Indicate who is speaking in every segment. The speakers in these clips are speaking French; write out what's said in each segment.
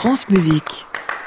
Speaker 1: France Musique.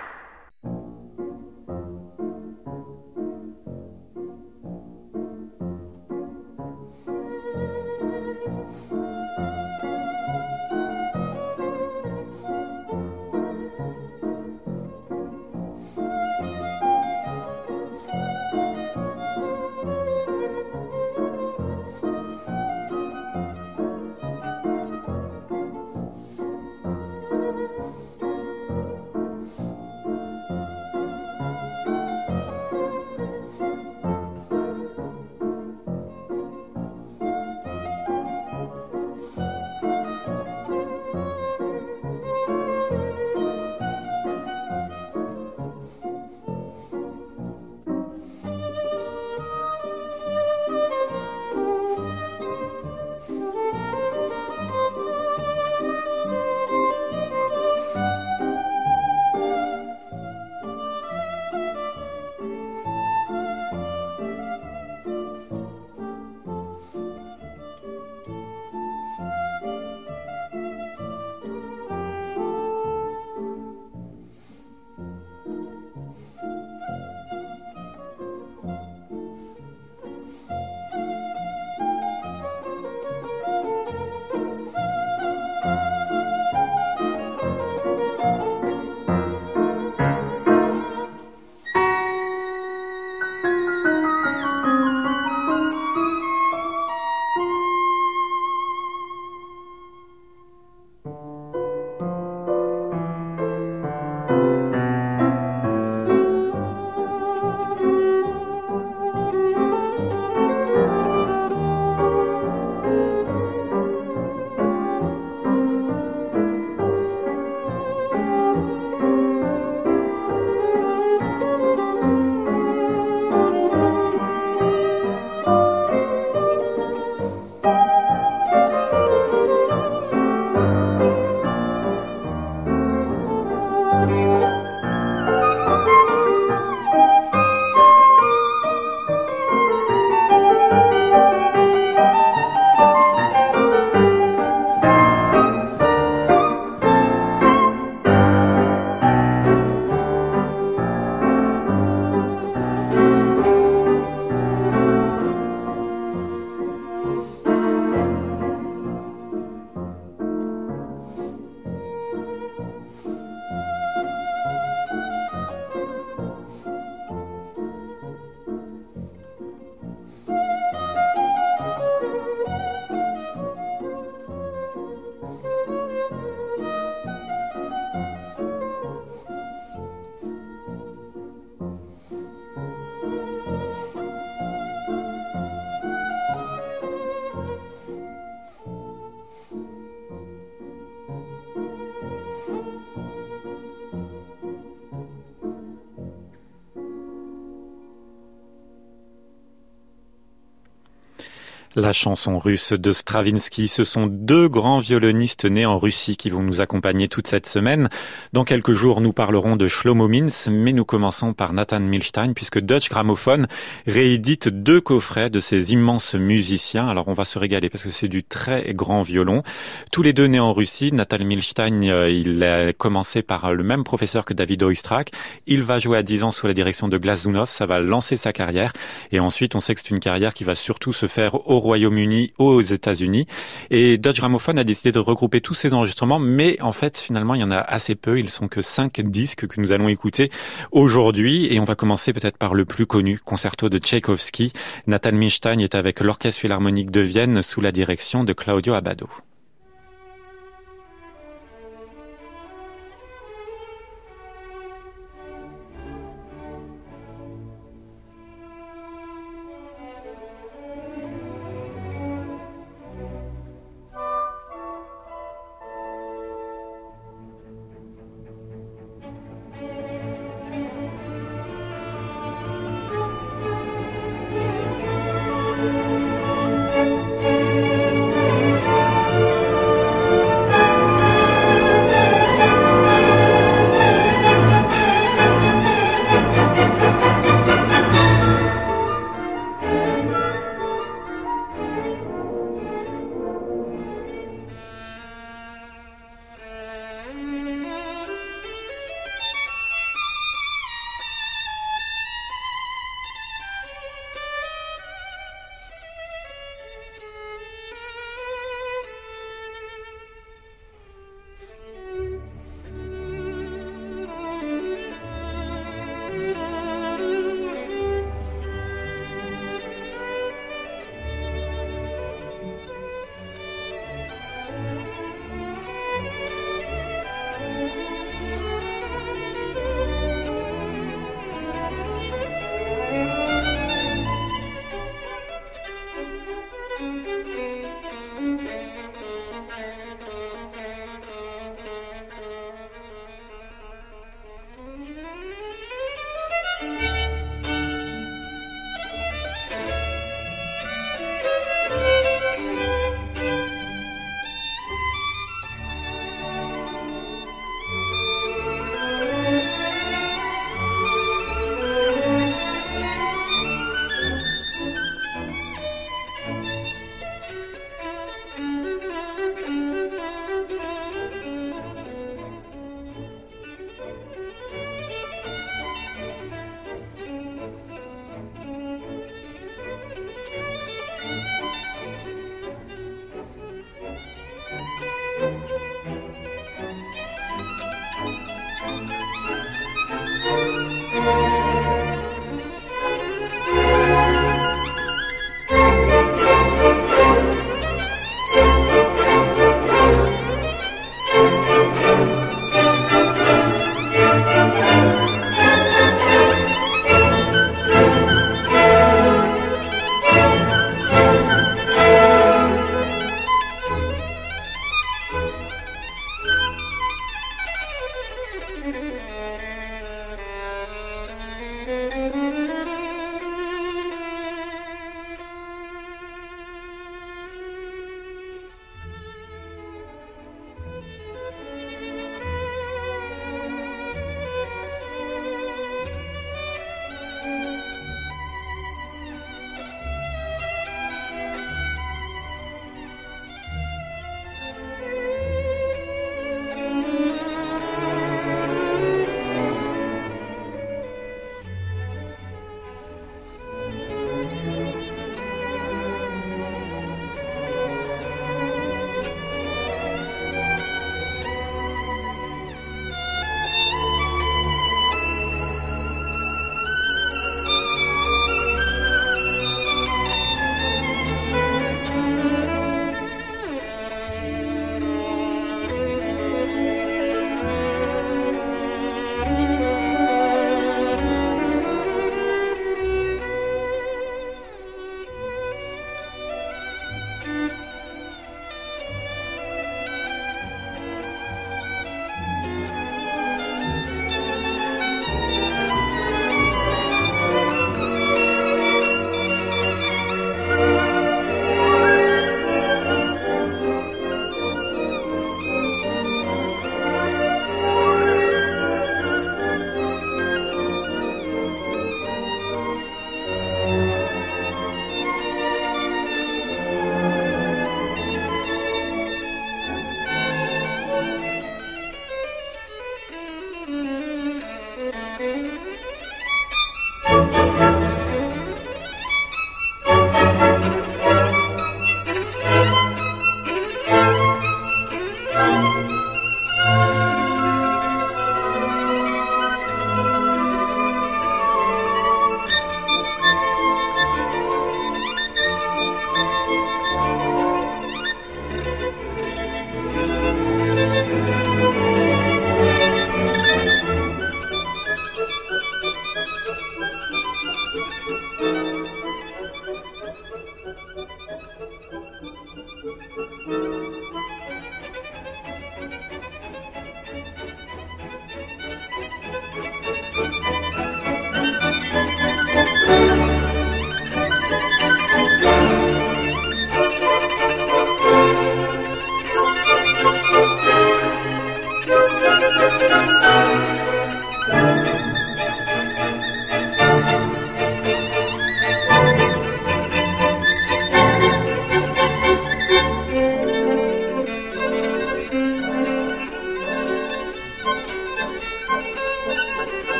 Speaker 2: La chanson russe de Stravinsky, ce sont deux grands violonistes nés en Russie qui vont nous accompagner toute cette semaine. Dans quelques jours, nous parlerons de Shlomo Mintz, mais nous commençons par Nathan Milstein, puisque Deutsche Grammophon réédite deux coffrets de ces immenses musiciens. Alors on va se régaler parce que c'est du très grand violon. Tous les deux nés en Russie. Nathan Milstein, il a commencé par le même professeur que David Oistrakh. Il va jouer à 10 ans sous la direction de Glazunov, ça va lancer sa carrière. Et ensuite, on sait que c'est une carrière qui va surtout se faire au Royaume-Uni, aux États-Unis. Et Deutsche Grammophon a décidé de regrouper tous ces enregistrements, mais en fait, finalement, il y en a assez peu. Ils sont que 5 disques que nous allons écouter aujourd'hui. Et on va commencer peut-être par le plus connu, Concerto de Tchaïkovski. Nathan Milstein est avec l'Orchestre Philharmonique de Vienne sous la direction de Claudio Abbado.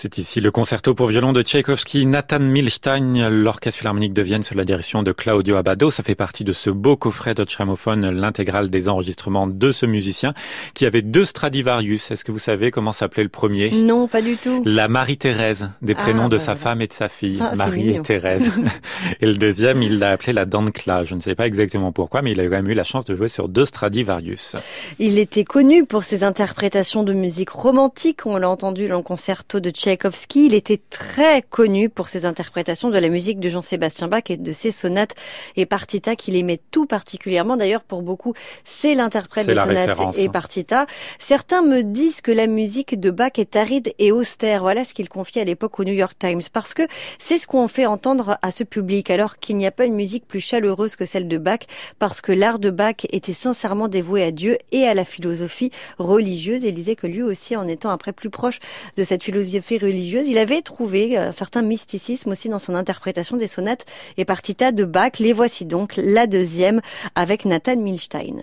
Speaker 2: C'est ici le concerto pour violon de Tchaïkovski, Nathan Milstein, l'Orchestre Philharmonique de Vienne sous la direction de Claudio Abbado. Ça fait partie de ce beau coffret Deutsche Grammophon, l'intégrale des enregistrements de ce musicien qui avait 2 Stradivarius. Est-ce que vous savez comment s'appelait le premier?
Speaker 1: Non, pas du tout.
Speaker 2: La Marie-Thérèse, des prénoms de sa femme et de sa fille, Marie et Thérèse. Et le deuxième, il l'a appelé la Dankla. Je ne sais pas exactement pourquoi, mais il a quand même eu la chance de jouer sur 2 Stradivarius.
Speaker 1: Il était connu pour ses interprétations de musique romantique. On l'a entendu dans le concerto de Tchaïkovski. Il était très connu pour ses interprétations de la musique de Jean-Sébastien Bach et de ses sonates et partitas qu'il aimait tout particulièrement. D'ailleurs, pour beaucoup, c'est l'interprète des sonates et partitas. Certains me disent que la musique de Bach est aride et austère. Voilà ce qu'il confiait à l'époque au New York Times. Parce que c'est ce qu'on fait entendre à ce public, alors qu'il n'y a pas une musique plus chaleureuse que celle de Bach, parce que l'art de Bach était sincèrement dévoué à Dieu et à la philosophie religieuse. Et il disait que lui aussi, en étant après plus proche de cette philosophie religieuse, il avait trouvé un certain mysticisme aussi dans son interprétation des sonates et partitas de Bach. Les voici donc, la deuxième avec Nathan Milstein.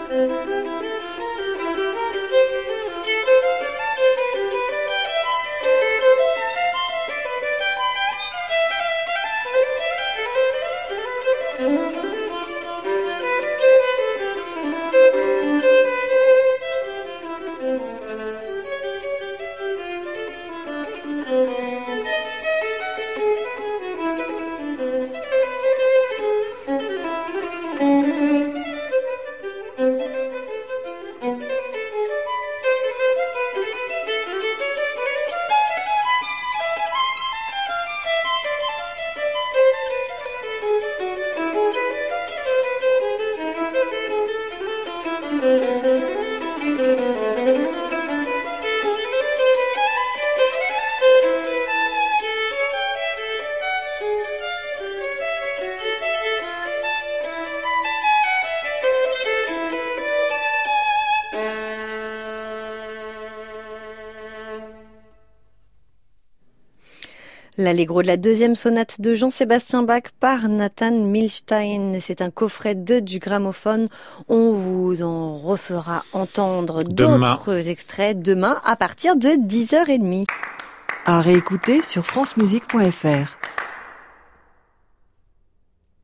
Speaker 1: L'Allegro de la deuxième sonate de Jean-Sébastien Bach par Nathan Milstein. C'est un coffret du gramophone. On vous en refera entendre d'autres extraits demain à partir de 10h30.
Speaker 3: À réécouter sur francemusique.fr.